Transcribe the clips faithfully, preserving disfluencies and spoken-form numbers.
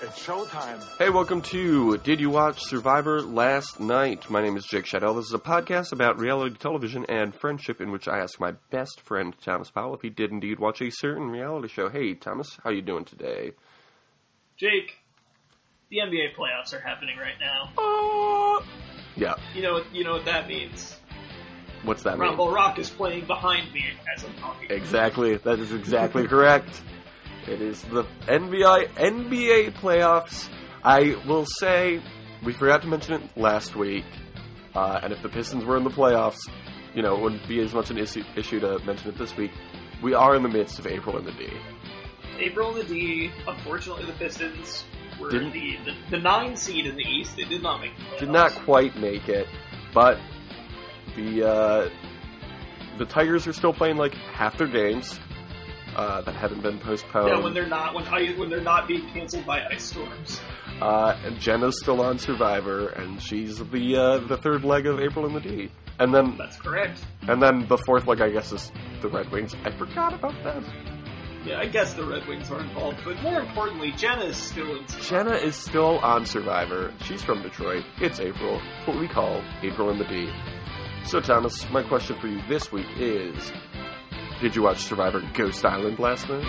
It's showtime. Hey, welcome to Did You Watch Survivor Last Night? My name is Jake Shadow. This is a podcast about reality television and friendship in which I ask my best friend, Thomas Powell, if he did indeed watch a certain reality show. Hey, Thomas, how you doing today? Jake, the N B A playoffs are happening right now. Oh! Yeah. You know, you know what that means. What's that Rumble mean? Rock is playing behind me as I'm talking. Exactly. That is exactly correct. It is the N B A N B A playoffs. I will say, we forgot to mention it last week, uh, and if the Pistons were in the playoffs, you know, it wouldn't be as much an issue, issue to mention it this week. We are in the midst of April in the D. April in the D. Unfortunately, the Pistons were Didn't- the, the the nine seed in the East. They did not make the playoffs. Did not quite make it, but the uh, the Tigers are still playing like half their games uh, that haven't been postponed. Yeah, when they're not when I, when they're not being canceled by ice storms. Uh, and Jenna's still on Survivor, and she's the uh, the third leg of April in the D. And then That's correct. and then the fourth leg, I guess, is the Red Wings. I forgot about them. Yeah, I guess the Red Wings are involved, but more importantly, Jenna is still in. Jenna is still on Survivor. She's from Detroit. It's April. It's what we call April in the D. So, Thomas, my question for you this week is, did you watch Survivor Ghost Island last night?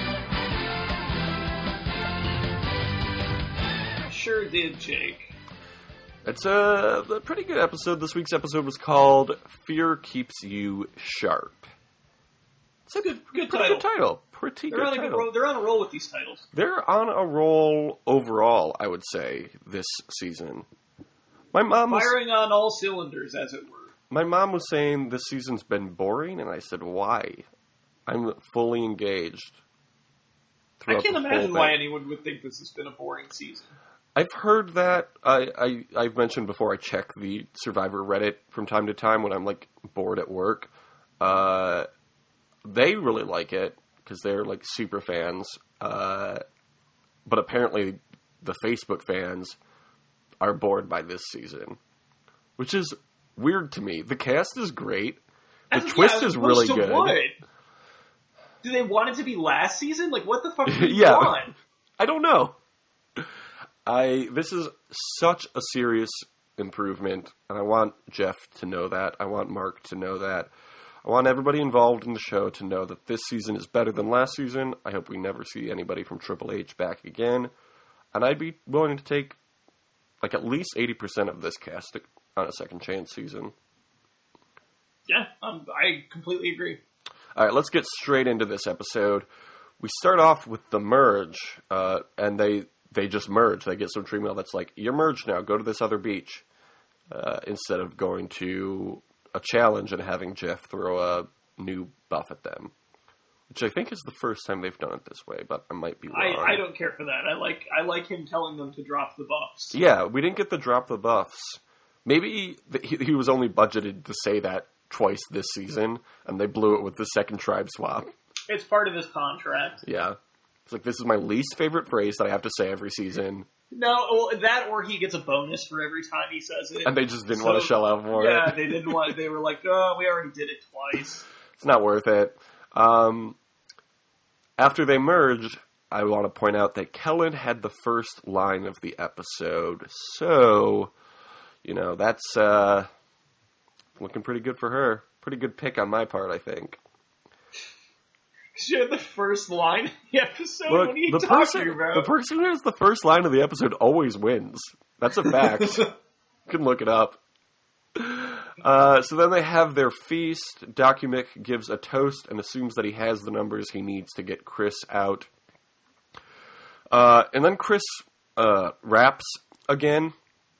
Sure did, Jake. It's a, a pretty good episode. This week's episode was called Fear Keeps You Sharp. It's a good, good Pretty title. good title. Pretty They're good on a good title. roll. They're on a roll with these titles. They're on a roll overall, I would say, this season. My mom was, Firing on all cylinders, as it were. my mom was saying this season's been boring, and I said, why? I'm fully engaged. I throughout can't the whole imagine why thing. anyone would think this has been a boring season. I've heard that. I, I, I've mentioned before I check the Survivor Reddit from time to time when I'm, like, bored at work. Uh, they really like it, because they're, like, super fans. Uh, but apparently the Facebook fans are bored by this season, which is weird to me. The cast is great. The As- twist yeah, is as really opposed to good. What? Do they want it to be last season? Like, what the fuck do you Yeah. want? I don't know. I this is such a serious improvement, and I want Jeff to know that. I want Mark to know that. I want everybody involved in the show to know that this season is better than last season. I hope we never see anybody from Triple H back again. And I'd be willing to take like at least eighty percent of this cast on a second chance season. Yeah, um, I completely agree. All right, let's get straight into this episode. We start off with the merge, uh, and they they just merge. They get some tree mail that's like, you're merged now, go to this other beach, uh, instead of going to a challenge and having Jeff throw a new buff at them, which I think is the first time they've done it this way, but I might be wrong. I, I don't care for that. I like I like him telling them to drop the buffs. Yeah, we didn't get the drop the buffs. Maybe th- he, he was only budgeted to say that twice this season, and they blew it with the second tribe swap. It's part of his contract. Yeah. It's like, this is my least favorite phrase that I have to say every season. No, well, that or he gets a bonus for every time he says it. And they just didn't So, want to shell out for yeah, it. they didn't want. They were like, oh, we already did it twice. It's not worth it. Um, after they merged, I want to point out that Kellen had the first line of the episode. So, you know, that's uh, looking pretty good for her. Pretty good pick on my part, I think. She had the first line of the episode. Look, what are you the talking person, about? the person who has the first line of the episode always wins. That's a fact. You can look it up. Uh, so then they have their feast. Documic gives a toast and assumes that he has the numbers he needs to get Chris out. Uh, and then Chris uh, raps again.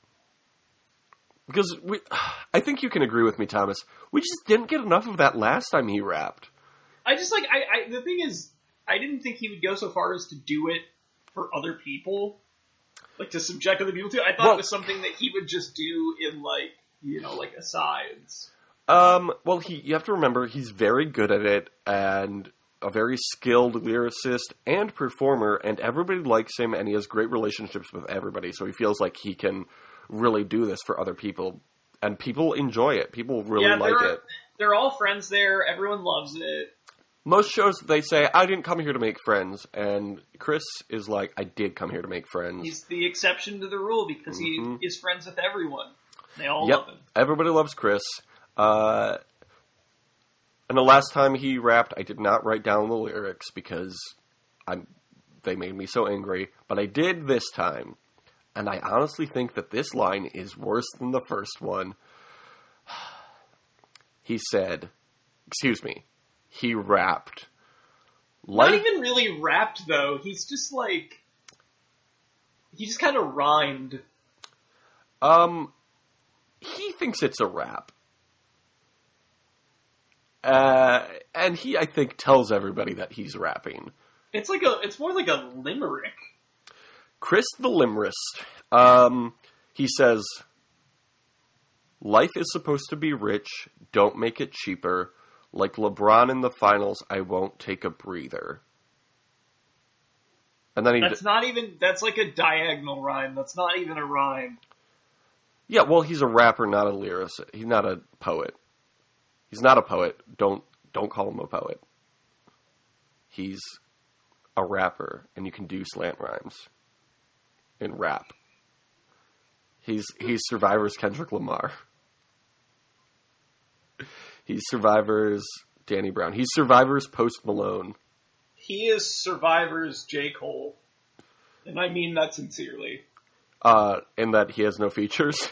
Because we, I think you can agree with me, Thomas. We just didn't get enough of that last time he rapped. I just like I, I. The thing is, I didn't think he would go so far as to do it for other people, like to subject other people to it. I thought Well- it was something that he would just do in like you know like asides. Um, well, he, you have to remember, he's very good at it, and a very skilled lyricist and performer, and everybody likes him, and he has great relationships with everybody, so he feels like he can really do this for other people, and people enjoy it. People really yeah, like they're, it. They're all friends there. Everyone loves it. Most shows, they say, I didn't come here to make friends. And Chris is like, I did come here to make friends. He's the exception to the rule because mm-hmm. he is friends with everyone. They all yep. love him. Everybody loves Chris. Uh, and the last time he rapped, I did not write down the lyrics because I'm, they made me so angry. But I did this time. And I honestly think that this line is worse than the first one. He said, excuse me, he rapped. Like, not even really rapped, though. He's just like, he just kind of rhymed. Um, he thinks it's a rap. Uh, and he, I think, tells everybody that he's rapping. It's like a, it's more like a limerick. Chris the Limmerist, um, he says, life is supposed to be rich, don't make it cheaper. Like LeBron in the finals, I won't take a breather. And then he That's d- not even, that's like a diagonal rhyme. That's not even a rhyme. Yeah, well, he's a rapper, not a lyricist. He's not a poet. He's not a poet. Don't, don't call him a poet. He's a rapper, and you can do slant rhymes. In rap. He's he's Survivor's Kendrick Lamar. He's Survivor's Danny Brown. He's Survivor's Post Malone. He is Survivor's J. Cole. And I mean that sincerely. Uh, in that he has no features.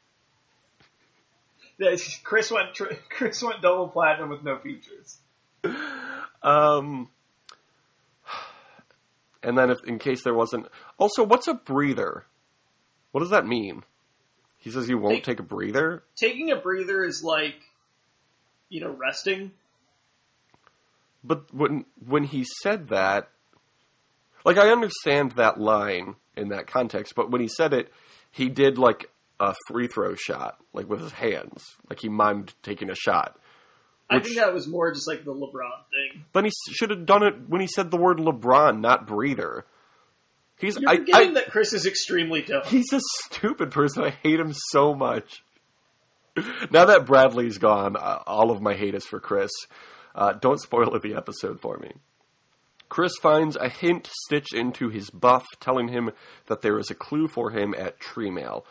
Chris went Chris went double platinum with no features. Um... And then, if, in case there wasn't... Also, what's a breather? What does that mean? He says you won't take, take a breather? Taking a breather is like, you know, resting. But when when he said that... Like, I understand that line in that context, but when he said it, he did, like, a free throw shot, like, with his hands. Like, he mimed taking a shot. Which, I think that was more just like the LeBron thing. But he should have done it when he said the word LeBron, not breather. He's You're forgetting I, I, that Chris is extremely dumb. He's a stupid person. I hate him so much. Now that Bradley's gone, uh, all of my hate is for Chris. Uh, don't spoil the episode for me. Chris finds a hint stitched into his buff, telling him that there is a clue for him at Tree Mail.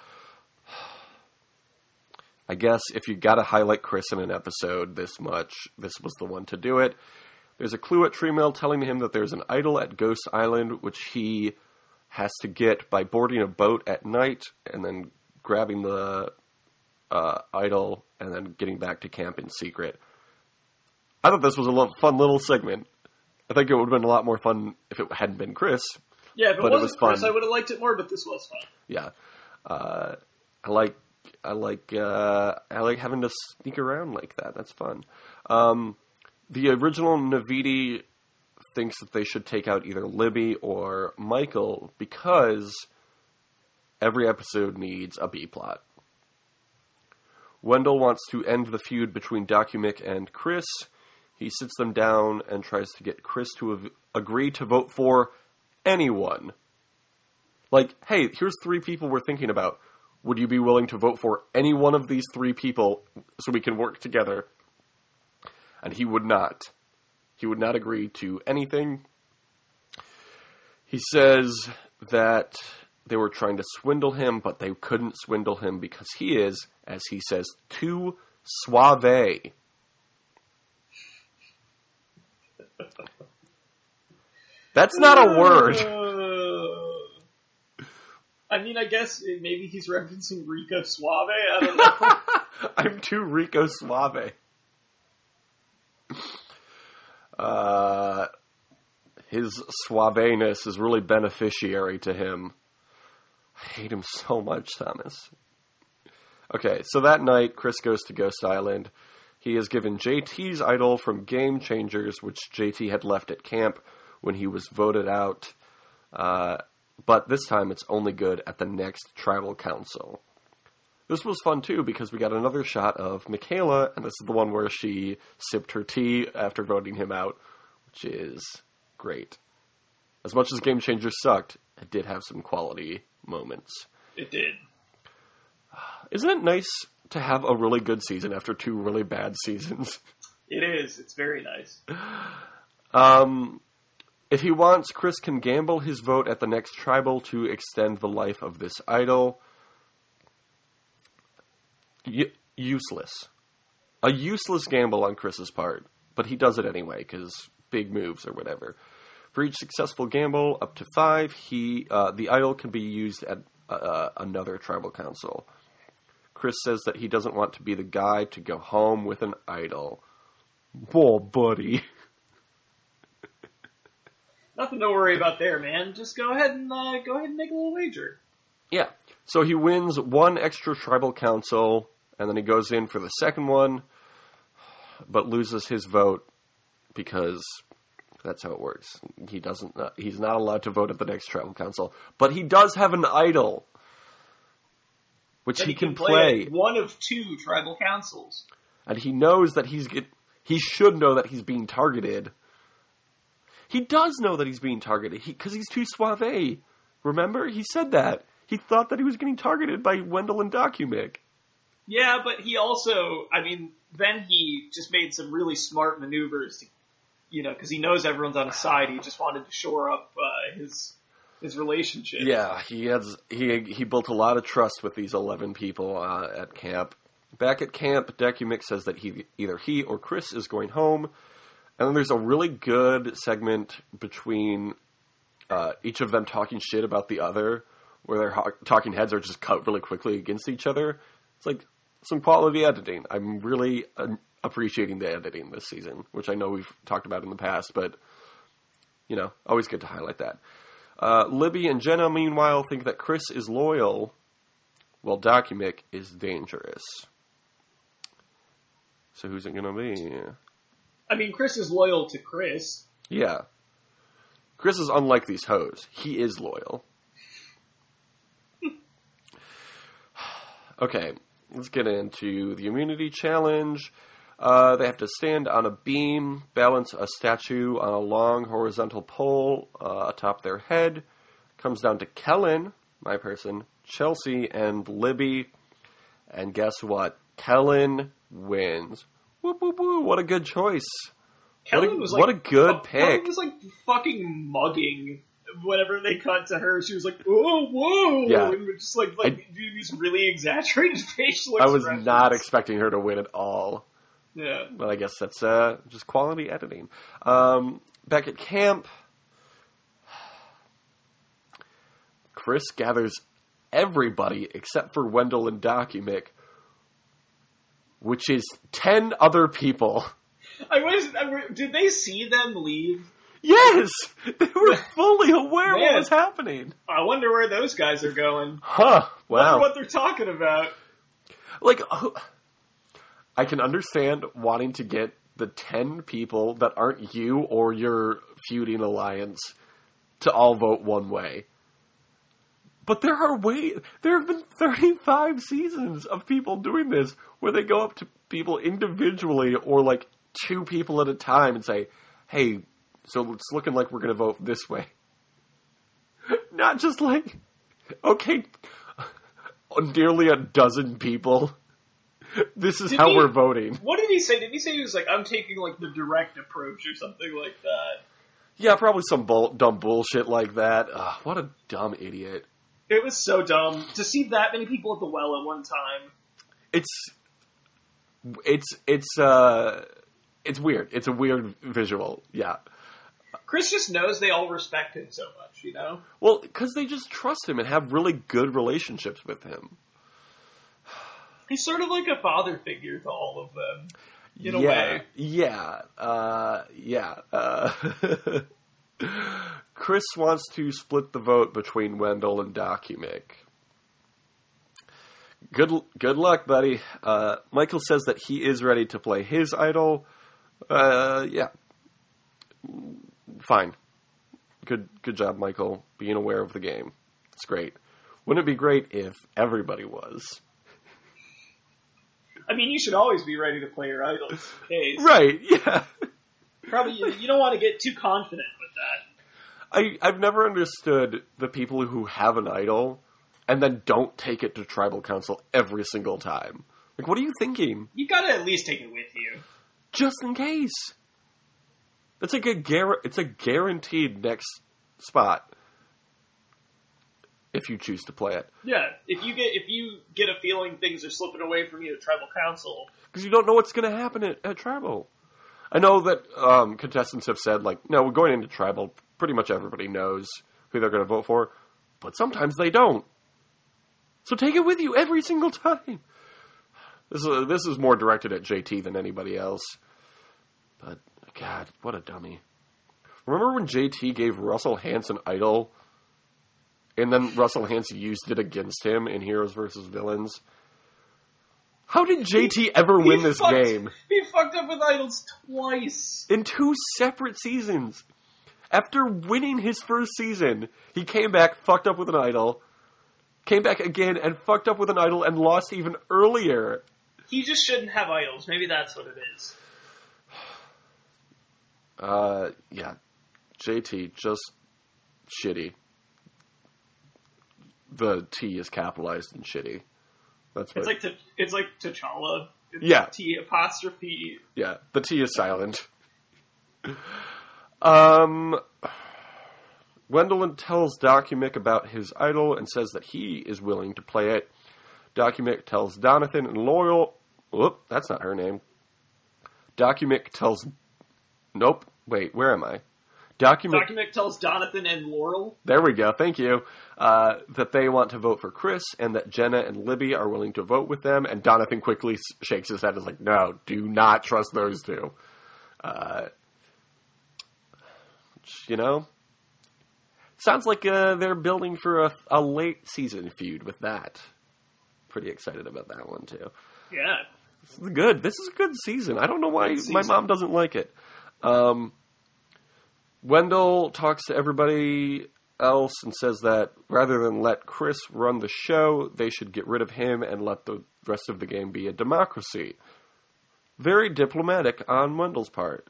I guess if you gotta highlight Chris in an episode this much, this was the one to do it. There's a clue at Tree Mail telling him that there's an idol at Ghost Island, which he has to get by boarding a boat at night and then grabbing the uh, idol and then getting back to camp in secret. I thought this was a little, fun little segment. I think it would have been a lot more fun if it hadn't been Chris. Yeah, if it wasn't it was Chris, fun. I would have liked it more, but this was fun. Yeah. Uh, I like I like uh, I like having to sneak around like that. That's fun. Um, the original Navidi thinks that they should take out either Libby or Michael because every episode needs a B-plot. Wendell wants to end the feud between Documic and Chris. He sits them down and tries to get Chris to av- agree to vote for anyone. Like, hey, here's three people we're thinking about. Would you be willing to vote for any one of these three people so we can work together? And he would not. He would not agree to anything. He says that they were trying to swindle him, but they couldn't swindle him because he is, as he says, too suave. That's not a word. I mean, I guess maybe he's referencing Rico Suave. I don't know. I'm too Rico Suave. Uh, his suaveness is really beneficiary to him. I hate him so much, Thomas. Okay, so that night, Chris goes to Ghost Island. He is given J T's idol from Game Changers, which J T had left at camp when he was voted out. Uh, but this time it's only good at the next tribal council. This was fun, too, because we got another shot of Michaela, and this is the one where she sipped her tea after voting him out, which is great. As much as Game Changers sucked, it did have some quality moments. It did. Isn't it nice to have a really good season after two really bad seasons? It is. It's very nice. Um, if he wants, Chris can gamble his vote at the next tribal to extend the life of this idol. U- useless. A useless gamble on Chris's part, but he does it anyway, because big moves or whatever. For each successful gamble, up to five, he uh, the idol can be used at uh, another tribal council. Chris says that he doesn't want to be the guy to go home with an idol. Whoa, buddy. Nothing to worry about there, man. Just go ahead and uh, go ahead and make a little wager. Yeah. So he wins one extra tribal council, and then he goes in for the second one, but loses his vote because that's how it works. He doesn't. Uh, he's not allowed to vote at the next tribal council, but he does have an idol, which he, he can, can play. play at one of two tribal councils, and he knows that he's get. He should know that he's being targeted. He does know that he's being targeted because he, he's too suave. Remember, he said that he thought that he was getting targeted by Wendell and Documic. Yeah, but he also, I mean, then he just made some really smart maneuvers to, you know, because he knows everyone's on his side. He just wanted to shore up uh, his his relationship. Yeah, he has he he built a lot of trust with these eleven people uh, at camp. Back at camp, Documic says that he either he or Chris is going home, and then there's a really good segment between uh, each of them talking shit about the other, where their ho- talking heads are just cut really quickly against each other. It's like some quality editing. I'm really uh, appreciating the editing this season, which I know we've talked about in the past, but, you know, always good to highlight that. Uh, Libby and Jenna, meanwhile, think that Chris is loyal, while Documic is dangerous. So who's it going to be? I mean, Chris is loyal to Chris. Yeah. Chris is unlike these hoes. He is loyal. Okay, let's get into the immunity challenge. Uh, they have to stand on a beam, balance a statue on a long horizontal pole uh, atop their head. Comes down to Kellen, my person, Chelsea, and Libby. And guess what? Kellen wins. Woo, woo, woo. What a good choice. Kellen what a, was like, what a good uh, pick. Kellen was like fucking mugging. Whenever they cut to her, she was like, "Whoa, whoa!" Yeah. And we're just like, like I, do these really exaggerated facial I was expressions. not expecting her to win at all. Yeah. But I guess that's uh, just quality editing. Um, back at camp, Chris gathers everybody except for Wendell and Documic, which is ten other people. I was. I, did they see them leave? Yes! They were fully aware Man. what was happening. I wonder where those guys are going. Huh. Wow. Wonder what they're talking about. Like, uh, I can understand wanting to get the ten people that aren't you or your feuding alliance to all vote one way. But there are way there have been thirty-five seasons of people doing this where they go up to people individually or like two people at a time and say, "Hey, so it's looking like we're going to vote this way." Not just like, okay, nearly a dozen people. This is Did how he- we're voting. What did he say? Did he say he was like, I'm taking like the direct approach or something like that? Yeah, probably some bull- dumb bullshit like that. Ugh, what a dumb idiot. It was so dumb to see that many people at the well at one time. It's, it's, it's, uh, it's weird. It's a weird visual. Yeah. Chris just knows they all respect him so much, you know? Well, because they just trust him and have really good relationships with him. He's sort of like a father figure to all of them, in a yeah, way. Yeah, uh, yeah. Uh, Chris wants to split the vote between Wendell and Documic. Good, good luck, buddy. Uh, Michael says that he is ready to play his idol. Uh, yeah, fine. Good, good job, Michael, being aware of the game. It's great. Wouldn't it be great if everybody was? I mean, you should always be ready to play your idol, just in case. Right, yeah. Probably, you, you don't want to get too confident with that. I, I've never understood the people who have an idol and then don't take it to tribal council every single time. Like, what are you thinking? You gotta at least take it with you. Just in case. It's like a gar- It's a guaranteed next spot if you choose to play it. Yeah, if you get if you get a feeling things are slipping away from you at Tribal Council, because you don't know what's going to happen at, at Tribal. I know that um, contestants have said, like, no, we're going into Tribal. Pretty much everybody knows who they're going to vote for, but sometimes they don't. So take it with you every single time. This is this is more directed at J T than anybody else. But God, what a dummy! Remember when J T gave Russell Hantz an idol, and then Russell Hantz used it against him in Heroes versus Villains? How did J T ever win this fucked, game? He fucked up with idols twice. In two separate seasons. After winning his first season, he came back, fucked up with an idol, came back again and fucked up with an idol and lost even earlier. He just shouldn't have idols. Maybe that's what it is. Uh, yeah. J T, just shitty. The T is capitalized in shitty. That's what It's like t- it's like T'Challa. It's Yeah. T apostrophe. Yeah, the T is silent. um, Wendelin tells Documic about his idol and says that he is willing to play it. Documic tells Donathan and Loyal... Whoop, that's not her name. Documic tells... Nope, wait, where am I? Documic... Documic tells Donathan and Laurel. There we go, thank you. Uh, that they want to vote for Chris and that Jenna and Libby are willing to vote with them. And Donathan quickly shakes his head and is like, no, do not trust those two. Uh, you know? Sounds like uh, they're building for a, a late season feud with that. Pretty excited about that one, too. Yeah. This is good. This is a good season. I don't know why my mom doesn't like it. Um, Wendell talks to everybody else and says that rather than let Chris run the show, they should get rid of him and let the rest of the game be a democracy. Very diplomatic on Wendell's part.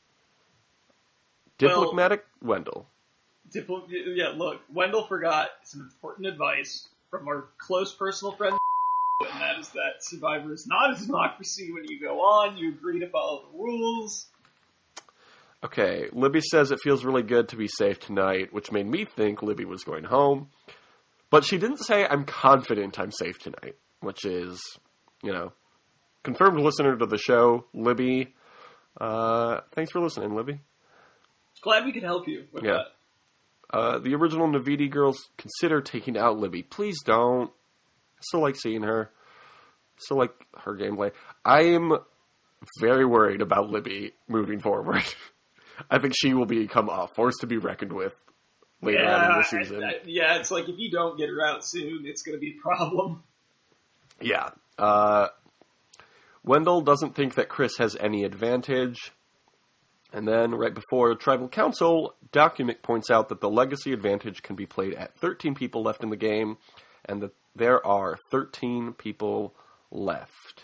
Diplomatic well, Wendell. Dipl- yeah, look, Wendell forgot some important advice from our close personal friend, and that is that Survivor is not a democracy. When you go on, you agree to follow the rules. Okay, Libby says it feels really good to be safe tonight, which made me think Libby was going home. But she didn't say, I'm confident I'm safe tonight, which is, you know, confirmed listener to the show, Libby. Uh, thanks for listening, Libby. Glad we could help you with yeah. that. Uh, the original Navidi girls consider taking out Libby. Please don't. I still like seeing her. Still like her gameplay. I am very worried about Libby moving forward. I think she will become a force to be reckoned with later yeah, on in the season. I, I, yeah, it's like if you don't get her out soon, it's going to be a problem. Yeah. Uh, Wendell doesn't think that Chris has any advantage. And then, right before Tribal Council, Documic points out that the legacy advantage can be played at thirteen people left in the game, and that there are thirteen people left.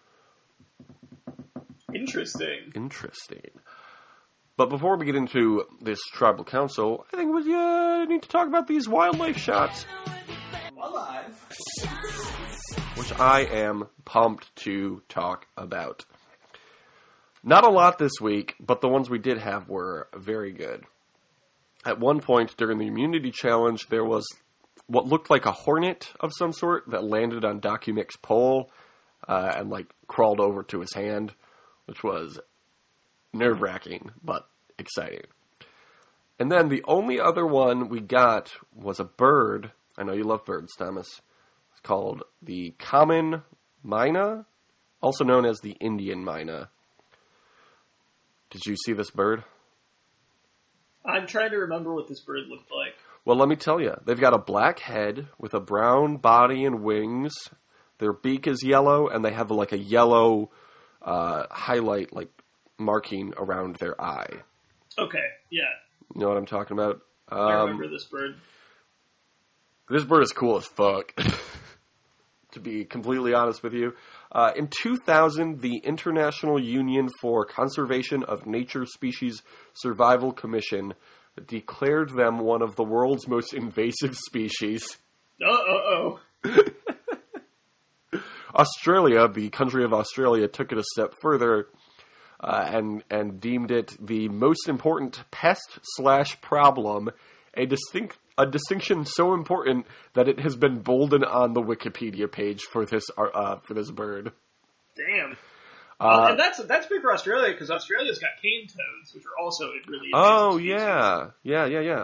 Interesting. Interesting. But before we get into this Tribal Council, I think we uh, need to talk about these wildlife shots. Alive. Which I am pumped to talk about. Not a lot this week, but the ones we did have were very good. At one point during the immunity challenge, there was what looked like a hornet of some sort that landed on Documic's pole uh, and like crawled over to his hand, which was nerve-wracking, but exciting. And then the only other one we got was a bird. I know you love birds, Thomas. It's called the common myna, also known as the Indian myna. Did you see this bird? I'm trying to remember what this bird looked like. Well, let me tell you. They've got a black head with a brown body and wings. Their beak is yellow, and they have like a yellow uh, highlight, like marking around their eye. Okay, yeah. You know what I'm talking about? Um, I remember this bird. This bird is cool as fuck. To be completely honest with you. Uh, in two thousand, the International Union for Conservation of Nature Species Survival Commission declared them one of the world's most invasive species. Uh-oh. Australia, the country of Australia, took it a step further uh, and and deemed it the most important pest slash problem, a distinct a distinction so important that it has been bolded on the Wikipedia page for this uh, for this bird. Damn. Uh, uh, and that's that's big for Australia because Australia's got cane toads, which are also really. Oh species. yeah, yeah, yeah, yeah.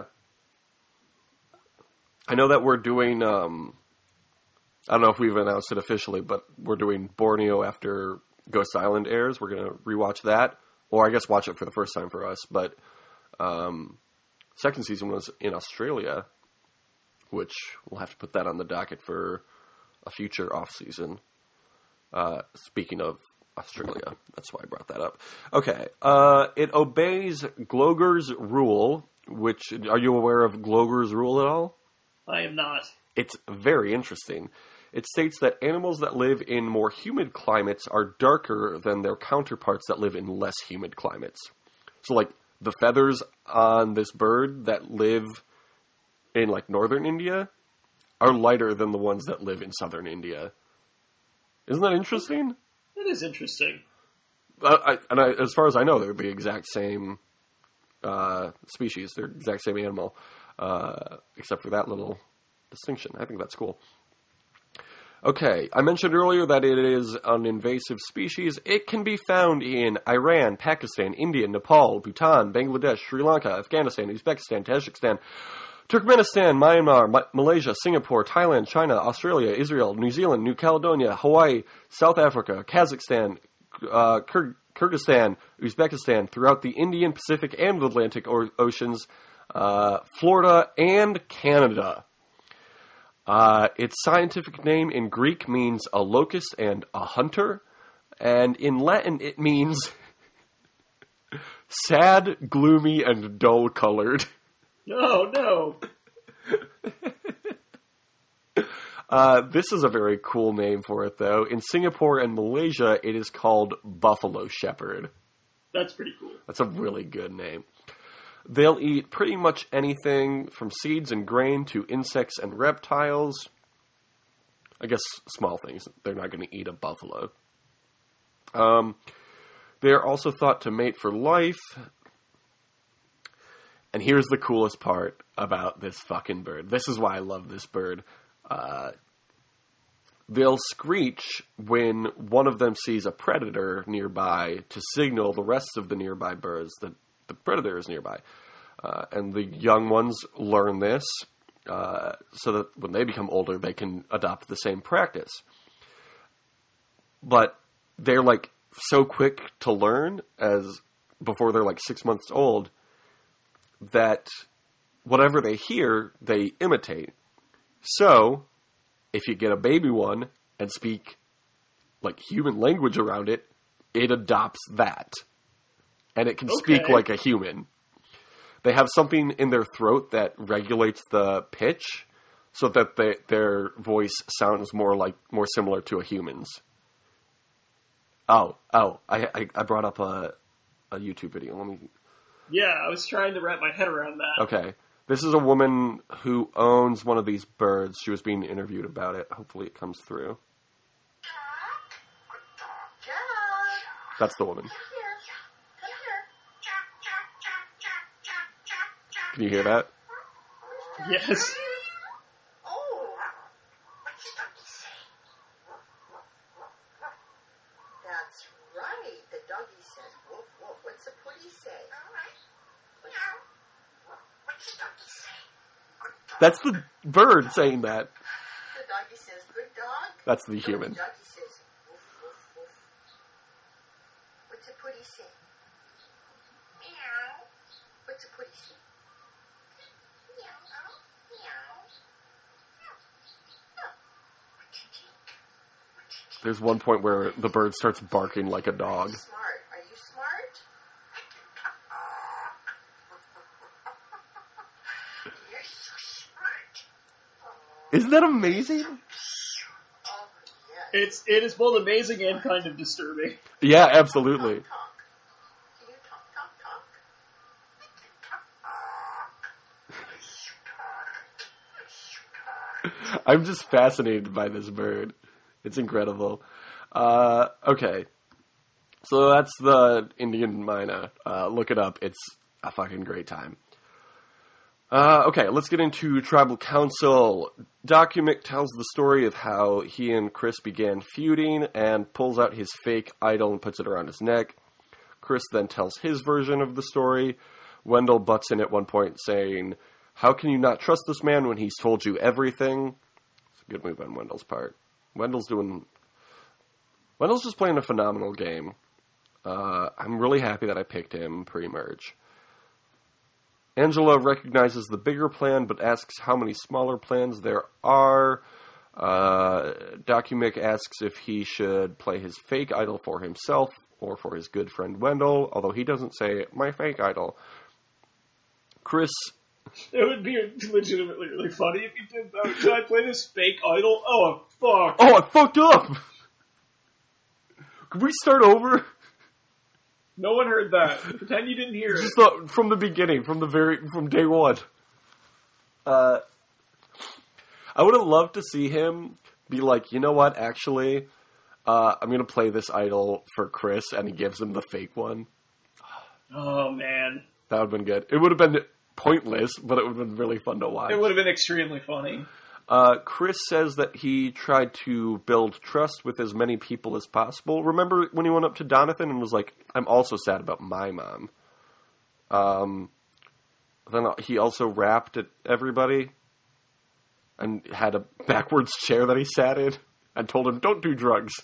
I know that we're doing. Um, I don't know if we've announced it officially, but we're doing Borneo after Ghost Island airs. We're gonna rewatch that, or I guess watch it for the first time for us. But um, second season was in Australia, which we'll have to put that on the docket for a future off season. Uh, speaking of Australia, that's why I brought that up. Okay, uh, it obeys Gloger's rule. Which are you aware of Gloger's rule at all? I am not. It's very interesting. It states that animals that live in more humid climates are darker than their counterparts that live in less humid climates. So, like, the feathers on this bird that live in, like, northern India are lighter than the ones that live in southern India. Isn't that interesting? That is interesting. Uh, I, and I, as far as I know, they're the exact same uh, species. They're the exact same animal, uh, except for that little distinction. I think that's cool. Okay, I mentioned earlier that it is an invasive species. It can be found in Iran, Pakistan, India, Nepal, Bhutan, Bangladesh, Sri Lanka, Afghanistan, Uzbekistan, Tajikistan, Turkmenistan, Myanmar, Ma- Malaysia, Singapore, Thailand, China, Australia, Israel, New Zealand, New Caledonia, Hawaii, South Africa, Kazakhstan, uh, Kyr- Kyrgyzstan, Uzbekistan, throughout the Indian, Pacific, and Atlantic o- Oceans, uh, Florida, and Canada. Uh, its scientific name in Greek means a locust and a hunter, and in Latin it means sad, gloomy, and dull-colored. No, no. uh, this is a very cool name for it, though. In Singapore and Malaysia, it is called buffalo shepherd. That's pretty cool. That's a really good name. They'll eat pretty much anything from seeds and grain to insects and reptiles. I guess small things. They're not going to eat a buffalo. Um, they're also thought to mate for life. And here's the coolest part about this fucking bird. This is why I love this bird. Uh, they'll screech when one of them sees a predator nearby to signal the rest of the nearby birds that the predator is nearby. Uh, and the young ones learn this uh, so that when they become older, they can adopt the same practice. But they're like so quick to learn as before they're like six months old that whatever they hear, they imitate. So if you get a baby one and speak like human language around it, it adopts that. And it can Okay. speak like a human. They have something in their throat that regulates the pitch so that they, their voice sounds more like more similar to a human's. Oh, oh, I I, I brought up a a YouTube video. Let me. Yeah, I was trying to wrap my head around that. Okay, this is a woman who owns one of these birds. She was being interviewed about it. Hopefully, it comes through. That's the woman. Can you hear that? Yes. Oh, what's the doggy say? That's right. The doggy says woof woof. What's the putty say? All right. Meow. What's the doggy say? That's the bird saying that. The doggy says good dog. That's the The human. doggy says woof woof woof. What's the putty say? Meow. What's the putty say? There's one point where the bird starts barking like a dog. Smart. Are you smart? You're so smart. Isn't that amazing? Oh, yes. It's it is both amazing and kind of disturbing. Yeah, absolutely. Talk, talk. Can you talk, talk, talk? I'm just fascinated by this bird. It's incredible. Uh, okay. So that's the Indian Mina. Uh, look it up. It's a fucking great time. Uh, okay, let's get into Tribal Council. Documic tells the story of how he and Chris began feuding and pulls out his fake idol and puts it around his neck. Chris then tells his version of the story. Wendell butts in at one point saying, "How can you not trust this man when he's told you everything?" It's a good move on Wendell's part. Wendell's doing... Wendell's just playing a phenomenal game. Uh, I'm really happy that I picked him pre-merge. Angela recognizes the bigger plan, but asks how many smaller plans there are. Uh, Documic asks if he should play his fake idol for himself or for his good friend Wendell, although he doesn't say, "my fake idol." Chris... It would be legitimately really funny if you did that. Should I play this fake idol? Oh, fuck. Oh, I fucked up! Could we start over? No one heard that. Pretend you didn't hear Just it. the, from the beginning, from the very, from day one. Uh, I would have loved to see him be like, you know what, actually, uh, I'm gonna play this idol for Chris, and he gives him the fake one. Oh, man. That would have been good. It would have been pointless, but it would have been really fun to watch. It would have been extremely funny. Uh, Chris says that he tried to build trust with as many people as possible. Remember when he went up to Donathan and was like, "I'm also sad about my mom." Um, then he also rapped at everybody and had a backwards chair that he sat in and told him, "Don't do drugs."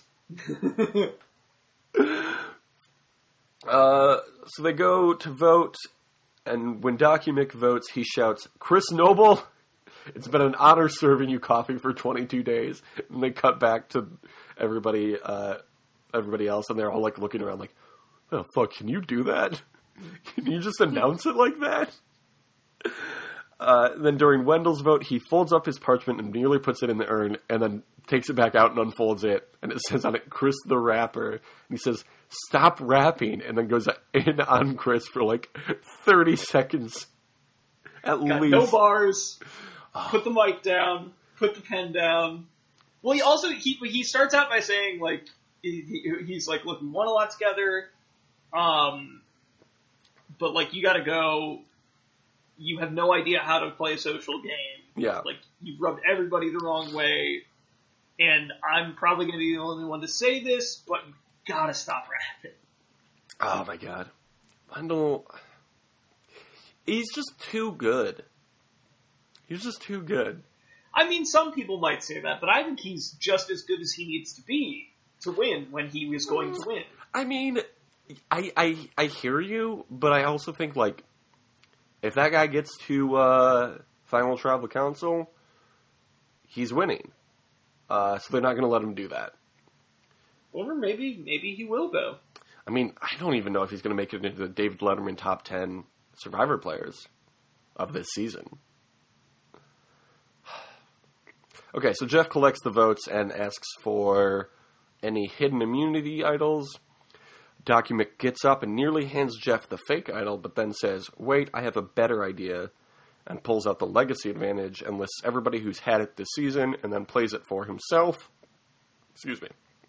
uh, so they go to vote, and when Documic votes, he shouts, "Chris Noble, it's been an honor serving you coffee for twenty-two days. And they cut back to everybody, uh, everybody else, and they're all like looking around, like, "Oh fuck, can you do that? Can you just announce it like that?" Uh, then during Wendell's vote, he folds up his parchment and nearly puts it in the urn, and then takes it back out and unfolds it, and it says on it, "Chris the Rapper," and he says, "Stop rapping," and then goes in on Chris for like thirty seconds at Got least. no bars. Put the mic down. Put the pen down. Well, he also he he starts out by saying like he, he, he's like, "Look, we won a lot together, um, but like you got to go. You have no idea how to play a social game. Yeah, like you've rubbed everybody the wrong way, and I'm probably going to be the only one to say this, but you gotta stop rapping." Oh my god, Wendell, he's just too good. He's just too good. I mean, some people might say that, but I think he's just as good as he needs to be to win when he was going to win. I mean, I I, I hear you, but I also think, like, if that guy gets to uh, Final Tribal Council, he's winning. Uh, so they're not going to let him do that. Or maybe maybe he will, though. I mean, I don't even know if he's going to make it into the David Letterman top ten Survivor players of this season. Okay, so Jeff collects the votes and asks for any hidden immunity idols. Documic gets up and nearly hands Jeff the fake idol, but then says, "Wait, I have a better idea," and pulls out the legacy advantage and lists everybody who's had it this season and then plays it for himself. Excuse me.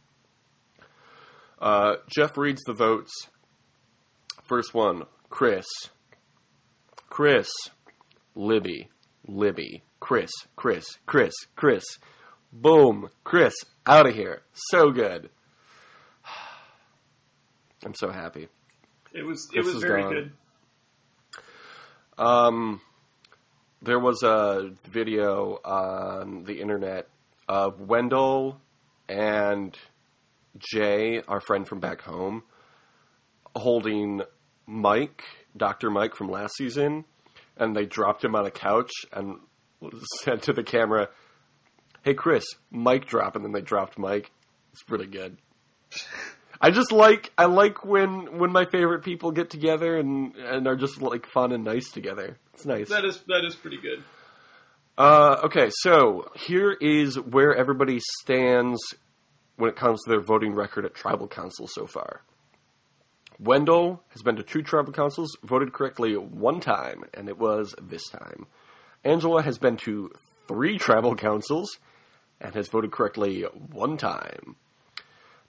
Uh, Jeff reads the votes. First one, Chris. Chris. Libby. Libby. Chris, Chris, Chris, Chris. Boom. Chris, out of here. So good. I'm so happy. It was Chris it was is very gone. good. Um, there was a video on the internet of Wendell and Jay, our friend from back home, holding Mike, Doctor Mike from last season, and they dropped him on a couch and said to the camera, "Hey Chris, Mike drop," and then they dropped Mike. It's pretty good. I just like I like when when my favorite people get together and, and are just like fun and nice together. It's nice. That is that is pretty good. Uh, okay, so here is where everybody stands when it comes to their voting record at Tribal Council so far. Wendell has been to two Tribal Councils, voted correctly one time, and it was this time. Angela has been to three Tribal Councils and has voted correctly one time.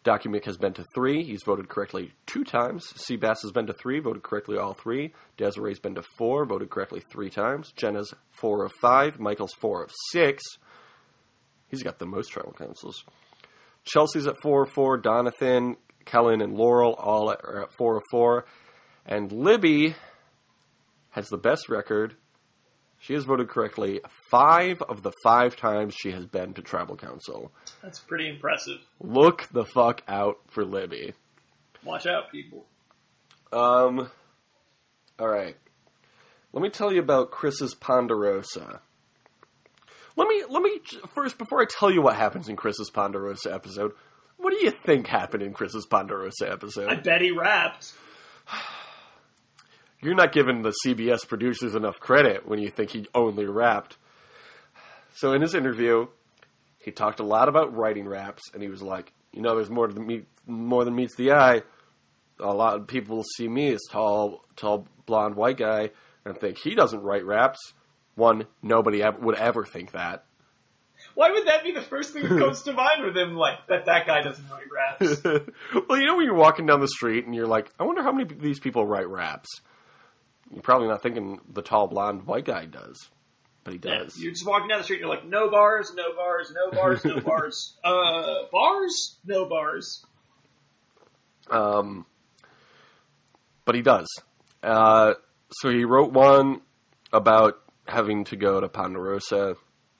Documic has been to three. He's voted correctly two times. Seabass has been to three, voted correctly all three. Desiree's been to four, voted correctly three times. Jenna's four of five. Michael's four of six. He's got the most tribal councils. Chelsea's at four of four. Donathan, Kellen, and Laurel all at, are at four of four. And Libby has the best record. She has voted correctly five of the five times she has been to tribal council. That's pretty impressive. Look the fuck out for Libby. Watch out, people. Um, all right. Let me tell you about Chris's Ponderosa. Let me, let me, first, before I tell you what happens in Chris's Ponderosa episode, what do you think happened in Chris's Ponderosa episode? I bet he rapped. You're not giving the C B S producers enough credit when you think he only rapped. So in his interview, he talked a lot about writing raps, and he was like, you know, there's more to the meet, more than meets the eye. A lot of people see me as tall, tall, blonde, white guy, and think he doesn't write raps. One, nobody ever, would ever think that. Why would that be the first thing that comes to mind with him? Like, that that guy doesn't write raps. Well, you know when you're walking down the street, and you're like, I wonder how many of these people write raps. You're probably not thinking the tall, blonde, white guy does. But he does. Yeah, you're just walking down the street and you're like, no bars, no bars, no bars, no bars. Uh, bars? No bars. Um, but he does. Uh, so he wrote one about having to go to Ponderosa.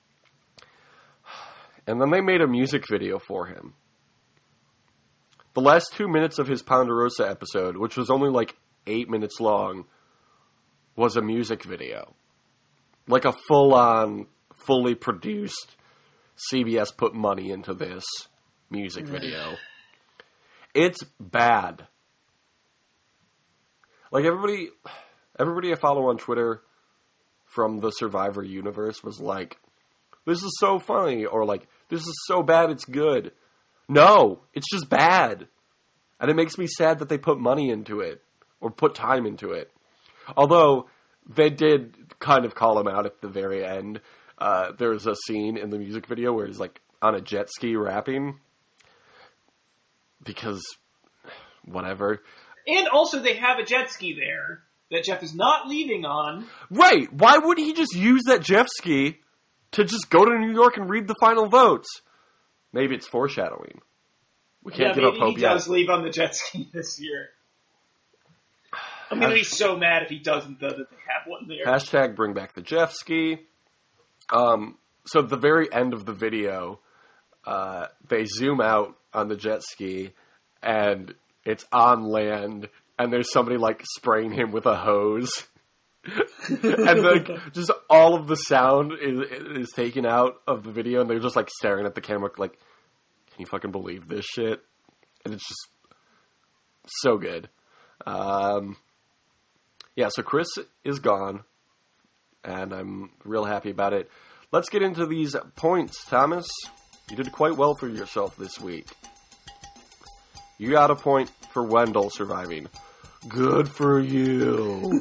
And then they made a music video for him. The last two minutes of his Ponderosa episode, which was only like eight minutes long, was a music video. Like a full-on, fully produced, C B S put money into this music video. It's bad. Like everybody, everybody I follow on Twitter from the Survivor universe was like, this is so funny, or like, this is so bad it's good. No, it's just bad. And it makes me sad that they put money into it, or put time into it. Although, they did kind of call him out at the very end. Uh, there's a scene in the music video where he's like on a jet ski rapping. Because, whatever. And also they have a jet ski there that Jeff is not leaving on. Right! Why wouldn't he just use that jet ski to just go to New York and read the final votes? Maybe it's foreshadowing. We can't yeah, give up maybe hope he yet. does leave on the jet ski this year. I'm going to be so mad if he doesn't, though, that they have one there. Hashtag bring back the Jeff ski. Um, so at the very end of the video, uh, they zoom out on the jet ski, and it's on land, and there's somebody, like, spraying him with a hose. And, like, just all of the sound is, is taken out of the video, and they're just, like, staring at the camera, like, can you fucking believe this shit? And it's just so good. Um... Yeah, so Chris is gone, and I'm real happy about it. Let's get into these points, Thomas. You did quite well for yourself this week. You got a point for Wendell surviving. Good for you.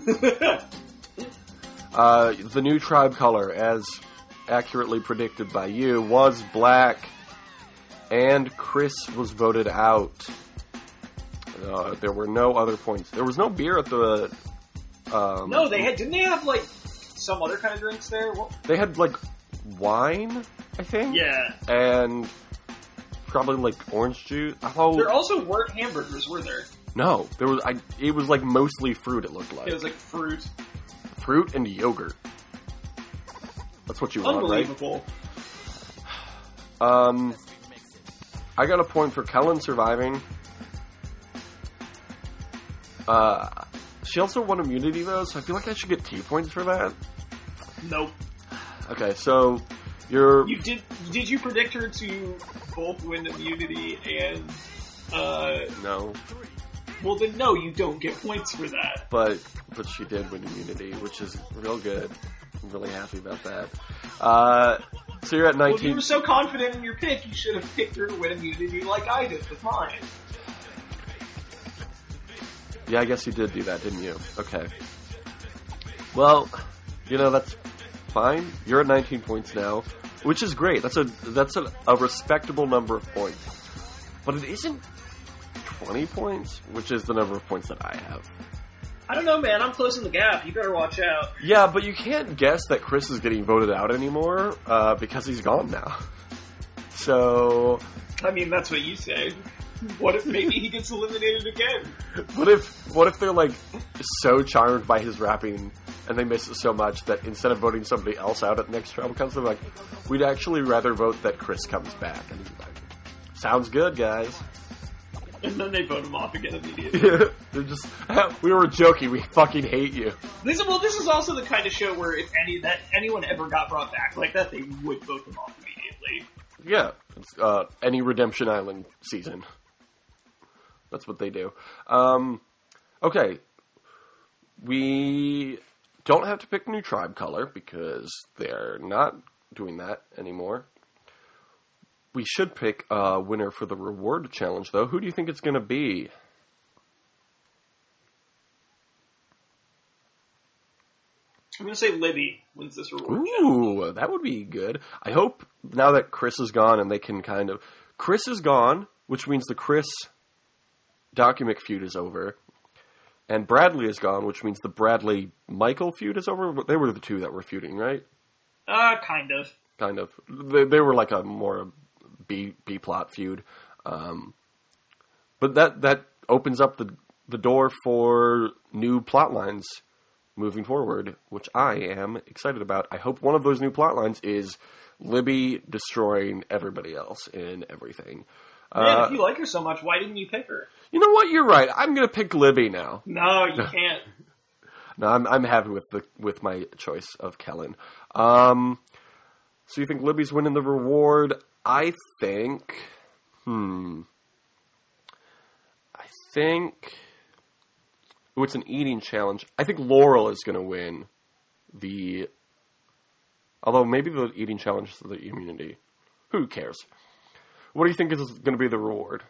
uh, the new tribe color, as accurately predicted by you, was black, and Chris was voted out. Uh, there were no other points. There was no beer at the... Um, no, they had. Didn't they have like some other kind of drinks there? What? They had like wine, I think. Yeah, and probably like orange juice. Oh, there also weren't hamburgers, were there? No, there was. I. It was like mostly fruit. It looked like it was like fruit, fruit and yogurt. That's what you want, right? Unbelievable. Um, I got a point for Kellen surviving. Uh. She also won immunity, though, so I feel like I should get T points for that. Nope. Okay, so you're... You did Did you predict her to both win immunity and... Uh, no. Well, then no, you don't get points for that. But but she did win immunity, which is real good. I'm really happy about that. Uh, so you're at nineteen... Well, if you were so confident in your pick, you should have picked her to win immunity like I did with mine. Yeah, I guess you did do that, didn't you? Okay. Well, you know, that's fine. You're at nineteen points now, which is great. That's a that's a, a respectable number of points. but it isn't twenty points, which is the number of points that I have. I don't know, man. I'm closing the gap. You better watch out. Yeah, but you can't guess that Chris is getting voted out anymore uh, because he's gone now. So, I mean, that's what you say. What if maybe he gets eliminated again? What if what if they're like so charmed by his rapping and they miss it so much that instead of voting somebody else out at the next Tribal Council, they're like, we'd actually rather vote that Chris comes back. And he's like, sounds good, guys. And then they vote him off again immediately. They're just, we were joking, we fucking hate you. This is, well, this is also the kind of show where if any that anyone ever got brought back like that, they would vote them off immediately. Yeah, it's, uh, any Redemption Island season. That's what they do. Um, okay. We don't have to pick a new tribe color because they're not doing that anymore. We should pick a winner for the reward challenge, though. Who do you think it's going to be? I'm going to say Libby wins this reward Ooh, challenge. that would be good. I hope now that Chris is gone and they can kind of... Chris is gone, which means the Chris Documic feud is over. And Bradley is gone, which means the Bradley-Michael feud is over. They were the two that were feuding, right? Uh, kind of. Kind of. They, they were like a more B, B-plot feud. Um, but that that opens up the, the door for new plot lines moving forward, which I am excited about. I hope one of those new plot lines is Libby destroying everybody else in everything. Man, uh, if you like her so much, why didn't you pick her? You know what? You're right. I'm going to pick Libby now. No, you can't. No, I'm I'm happy with the with my choice of Kellen. Um, so you think Libby's winning the reward? I think. Hmm. I think. Oh, it's an eating challenge. I think Laurel is going to win the. Although maybe the eating challenge is the immunity. Who cares? What do you think is going to be the reward?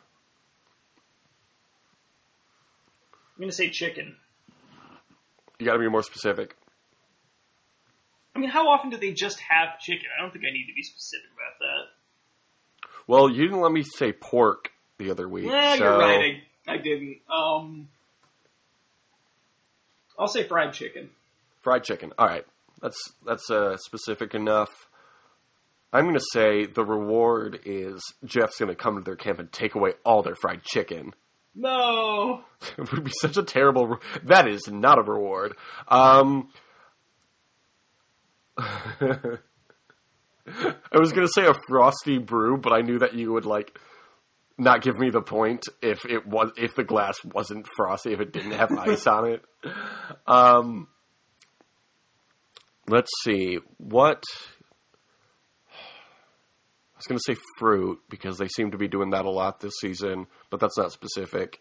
I'm going to say chicken. You got to be more specific. I mean, how often do they just have chicken? I don't think I need to be specific about that. Well, you didn't let me say pork the other week. Yeah, so... you're right. I, I didn't. Um, I'll say fried chicken. Fried chicken. All right. That's that's uh, specific enough. I'm going to say the reward is Jeff's going to come to their camp and take away all their fried chicken. No. It would be such a terrible... Re- that is not a reward. Um, I was going to say a frosty brew, but I knew that you would, like, not give me the point if it was if the glass wasn't frosty, if it didn't have ice on it. Um, let's see. What... I was going to say fruit, because they seem to be doing that a lot this season, but that's not specific.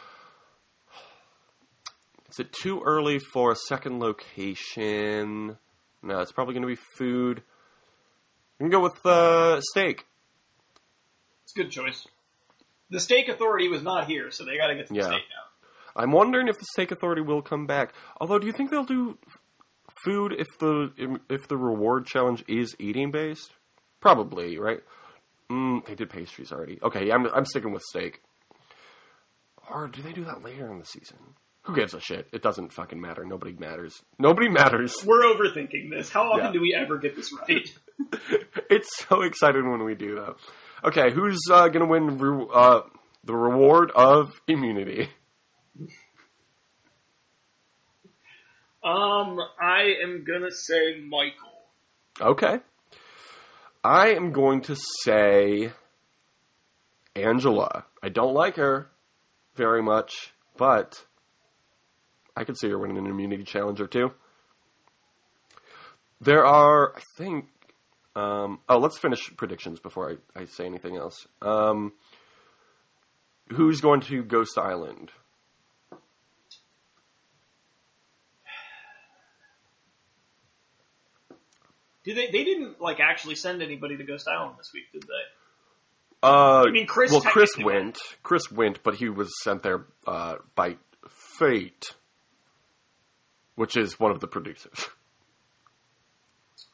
Is it too early for a second location? No, it's probably going to be food. We can go with uh, steak. It's a good choice. The Steak Authority was not here, so they got to get some Yeah. steak now. I'm wondering if the Steak Authority will come back. Although, do you think they'll do food if the if the reward challenge is eating based? Probably, right? Mm, they did pastries already. Okay, I'm I'm sticking with steak. Or do they do that later in the season? Who gives a shit? It doesn't fucking matter. Nobody matters. Nobody matters. We're overthinking this. How often Yeah. do we ever get this right? It's so exciting when we do that. Okay, who's uh, going to win re- uh, the reward of immunity? um, I am gonna say Michael. Okay. I am going to say Angela. I don't like her very much, but I could see her winning an immunity challenge or two. There are, I think... Um, oh, let's finish predictions before I, I say anything else. Um, who's going to Ghost Island? Did they? They didn't like actually send anybody to Ghost Island this week, did they? Uh, I mean, Chris Well, Chris technically went. went. Chris went, but he was sent there uh, by Fate, which is one of the producers.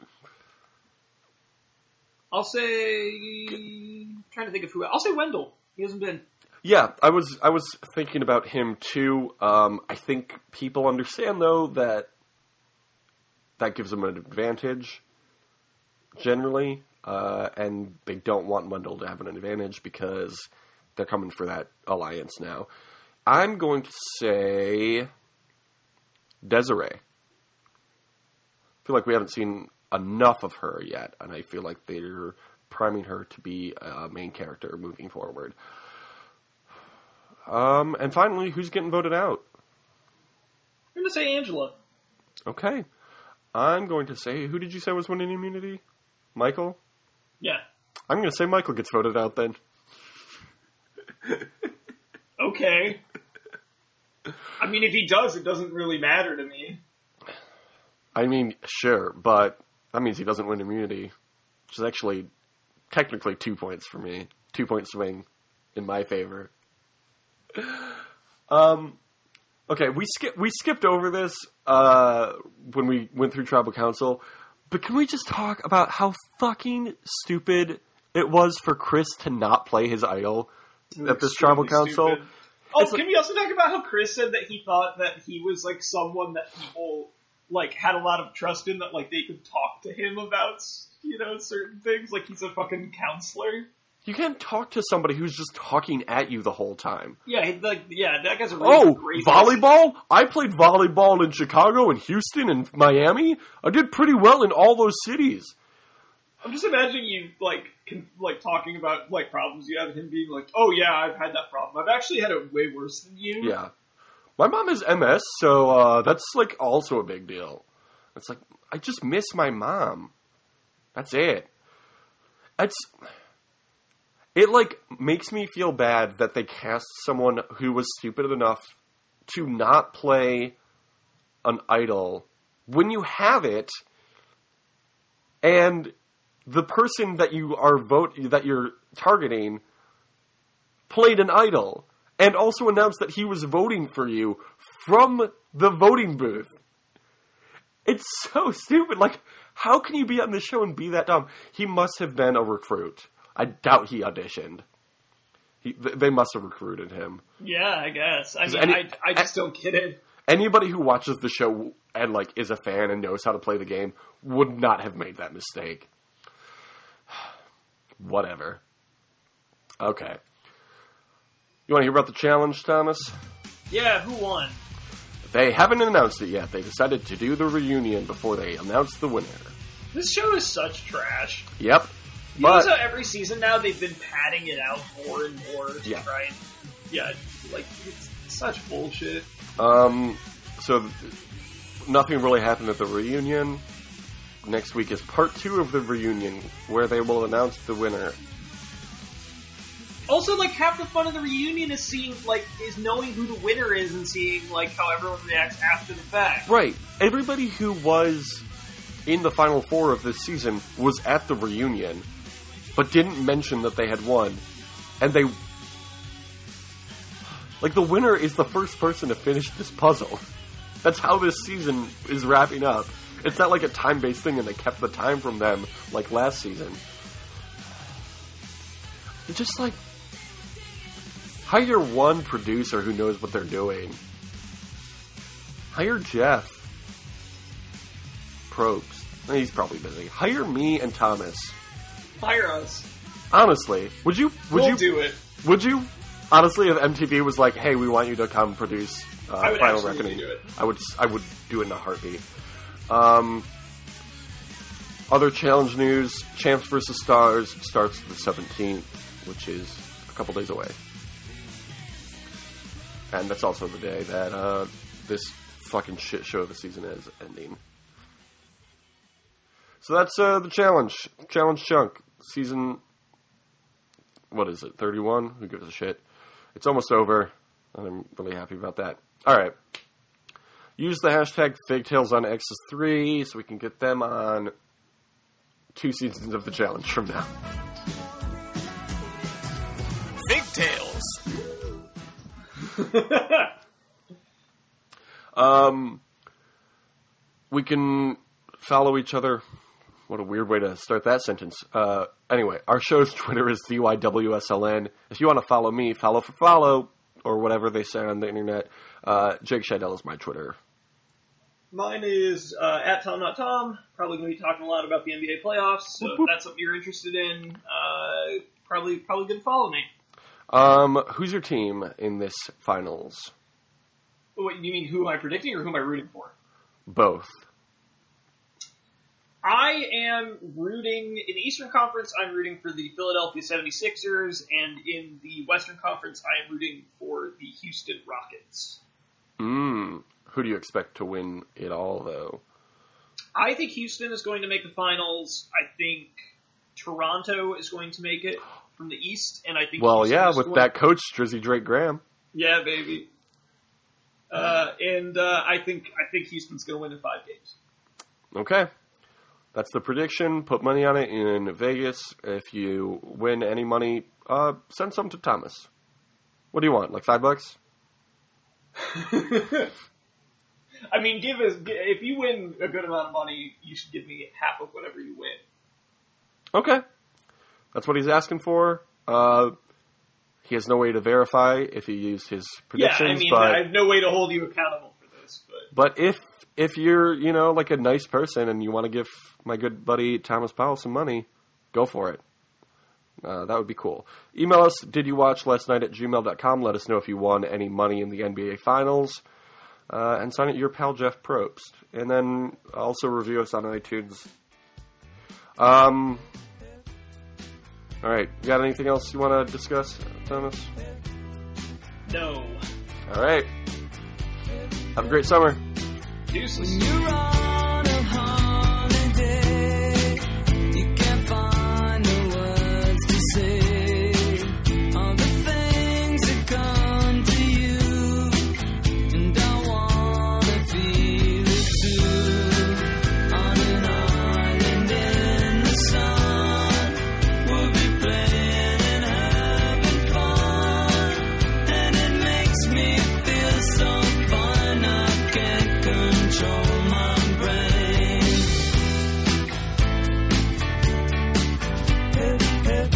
I'll say. I'm trying to think of who. I'll say Wendell. He hasn't been. Yeah, I was I was thinking about him too. Um, I think people understand though that that gives him an advantage generally, uh, and they don't want Wendell to have an advantage because they're coming for that alliance now. I'm going to say Desiree. I feel like we haven't seen enough of her yet, and I feel like they're priming her to be a main character moving forward. Um, and finally, who's getting voted out? I'm going to say Angela. Okay. I'm going to say, who did you say was winning immunity? Michael? Yeah. I'm going to say Michael gets voted out then. Okay. I mean, if he does, it doesn't really matter to me. I mean, sure, but that means he doesn't win immunity, which is actually technically two points for me. Two point swing in my favor. Um, okay, we skip we skipped over this uh, when we went through Tribal Council, but can we just talk about how fucking stupid it was for Chris to not play his idol at this Tribal Council? Stupid. Oh, It's can like- we also talk about how Chris said that he thought that he was like someone that people like had a lot of trust in, that like they could talk to him about, you know, certain things, like he's a fucking counselor. You can't talk to somebody who's just talking at you the whole time. Yeah, he, like yeah, that guy's a really Oh, great volleyball? I played volleyball in Chicago and Houston and Miami. I did pretty well in all those cities. I'm just imagining you like can, like talking about like problems you have, and him being like, "Oh yeah, I've had that problem. I've actually had it way worse than you." Yeah. My mom has M S, so uh, that's like also a big deal. It's like, I just miss my mom. That's it. It's... It, like, makes me feel bad that they cast someone who was stupid enough to not play an idol when you have it, and the person that you are vote that you're targeting played an idol, and also announced that he was voting for you from the voting booth. It's so stupid. Like, how can you be on the show and be that dumb? He must have been a recruit. I doubt he auditioned. He, they must have recruited him. Yeah, I guess. I mean, any- I I just don't get it. Anybody who watches the show and like is a fan and knows how to play the game would not have made that mistake. Whatever. Okay. You want to hear about the challenge, Thomas? Yeah, who won? They haven't announced it yet. They decided to do the reunion before they announced the winner. This show is such trash. Yep. You But know how every season now they've been padding it out more and more to Yeah. try and, yeah, like, it's such bullshit. Um, so th- nothing really happened at the reunion. Next week is part two of the reunion, where they will announce the winner. Also, like, half the fun of the reunion is seeing, like, is knowing who the winner is and seeing, like, how everyone reacts after the fact. Right. Everybody who was in the final four of this season was at the reunion, but didn't mention that they had won. And they... Like, the winner is the first person to finish this puzzle. That's how this season is wrapping up. It's not like a time-based thing and they kept the time from them like last season. It's just like... Hire one producer who knows what they're doing. Hire Jeff Probst. He's probably busy. Hire me and Thomas. Fire us. Honestly, would you? Would We'll you do it. Would you? Honestly, if M T V was like, "Hey, we want you to come produce uh, I would Final absolutely Reckoning," do it. I would. I would do it in a heartbeat. Um, other challenge news: Champs versus Stars starts the seventeenth, which is a couple days away, and that's also the day that uh, this fucking shit show of the season is ending. So that's uh, the challenge. Challenge chunk. Season, what is it, thirty-one? Who gives a shit? It's almost over, and I'm really happy about that. Alright. Use the hashtag Figtails on X's three so we can get them on two seasons of the challenge from now. Figtails. Um, we can follow each other What a weird way to start that sentence. Uh, anyway, our show's Twitter is V Y W S L N. If you want to follow me, follow for follow, or whatever they say on the internet. Uh, Jake Scheidel is my Twitter. Mine is uh, at Tom Not Tom. Probably going to be talking a lot about the N B A playoffs. So Whoop, if whoop. that's something you're interested in, uh, probably probably going to follow me. Um, who's your team in this finals? What, you mean who am I predicting or who am I rooting for? Both. I am rooting, in the Eastern Conference, I'm rooting for the Philadelphia seventy-sixers, and in the Western Conference, I am rooting for the Houston Rockets. Mm. Who do you expect to win it all, though? I think Houston is going to make the finals. I think Toronto is going to make it from the East, and I think Well, Houston yeah, is with going... that coach, Drizzy Drake Graham. Yeah, baby. Uh, and uh, I think I think Houston's going to win in five games. Okay. That's the prediction. Put money on it in Vegas. If you win any money, uh, send some to Thomas. What do you want? Like five bucks? I mean, give us if you win a good amount of money, you should give me half of whatever you win. Okay. That's what he's asking for. Uh, he has no way to verify if he used his predictions. Yeah, I mean, but, I have no way to hold you accountable for this. But but if if you're, you know, like a nice person and you want to give my good buddy Thomas Powell some money, go for it. Uh, that would be cool. Email us, did you watch last night at gmail dot com. Let us know if you won any money in the N B A Finals. Uh, and sign it your pal Jeff Probst. And then also review us on iTunes. Um. All right. You got anything else you want to discuss, Thomas? no. All right. Have a great summer. Deuces. You're on a holiday, you can't find the words to say, all the things that come to you, and I wanna feel it too, on an island in the sun, we'll be playing and having fun, and it makes me feel so fine, I can't control my brain. Hip, hip.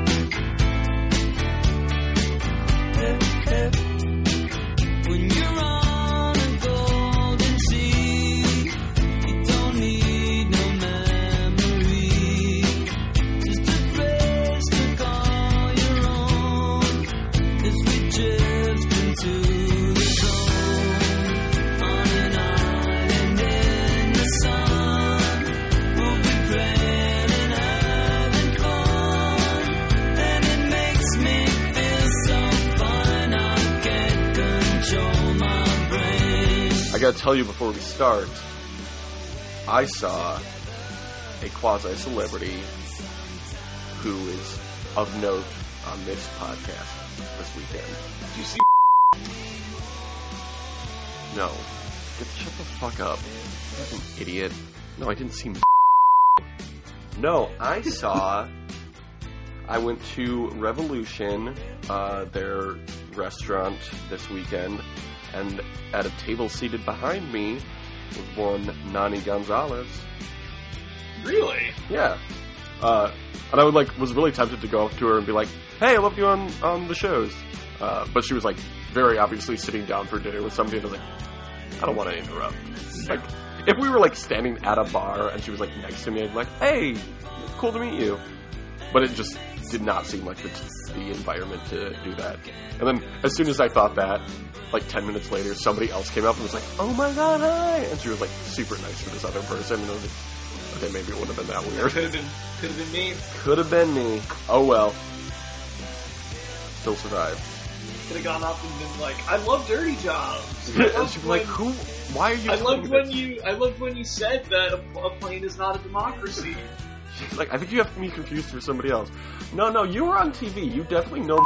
Hip, hip. When you're on a golden sea, you don't need no memory, just a place to call your own, as we drift into the zone, on an island in the sun, we'll be playing and having fun, and it makes me feel so fine, I can't control my brain. I gotta tell you before we start, I saw a quasi-celebrity who is of note on this podcast this weekend. Did you see? No. Get, shut the fuck up. You're an idiot. No, I didn't see No, I saw... I went to Revolution, uh, their restaurant this weekend, and at a table seated behind me was one Nani Gonzalez. Really? Yeah. Uh, and I would like was really tempted to go up to her and be like, "Hey, I loved you on, on the shows." Uh, but she was like very obviously sitting down for dinner with somebody, and I was like, "I don't want to interrupt." Like, if we were like standing at a bar and she was like next to me, I'd be like, "Hey, cool to meet you." But it just did not seem like the, the environment to do that. And then as soon as I thought that, like ten minutes later, somebody else came up and was like, "Oh my god, hi!" And she was like super nice to this other person, and I was like, okay, maybe it would have been that weird. Could have been, could have been me. Could have been me. Oh well. Still survived. Could have gone up and been like, "I love Dirty Jobs." I And loved she'd be like, when- who? Why are you I telling loved me when this? you. I loved when you said that a, a plane is not a democracy. She's like, I think you have me confused for somebody else. No, no, you were on T V. You definitely know.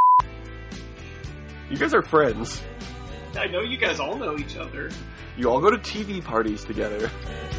You guys are friends. I know you guys all know each other. You all go to T V parties together.